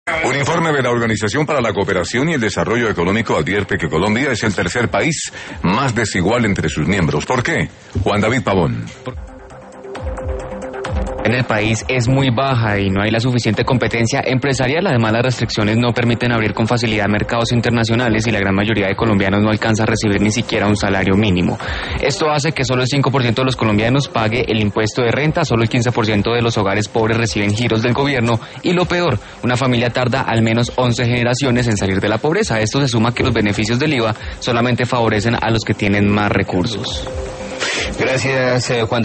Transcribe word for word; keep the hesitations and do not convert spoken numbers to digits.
Un informe de la Organización para la Cooperación y el Desarrollo Económico advierte que Colombia es el tercer país más desigual entre sus miembros. ¿Por qué? Juan David Pavón. En el país es muy baja y no hay la suficiente competencia empresarial. Además, las restricciones no permiten abrir con facilidad mercados internacionales y la gran mayoría de colombianos no alcanza a recibir ni siquiera un salario mínimo. Esto hace que solo el cinco por ciento de los colombianos pague el impuesto de renta, solo el quince por ciento de los hogares pobres reciben giros del gobierno y lo peor, una familia tarda al menos once generaciones en salir de la pobreza. A esto se suma que los beneficios del I V A solamente favorecen a los que tienen más recursos. Gracias, eh, Juan.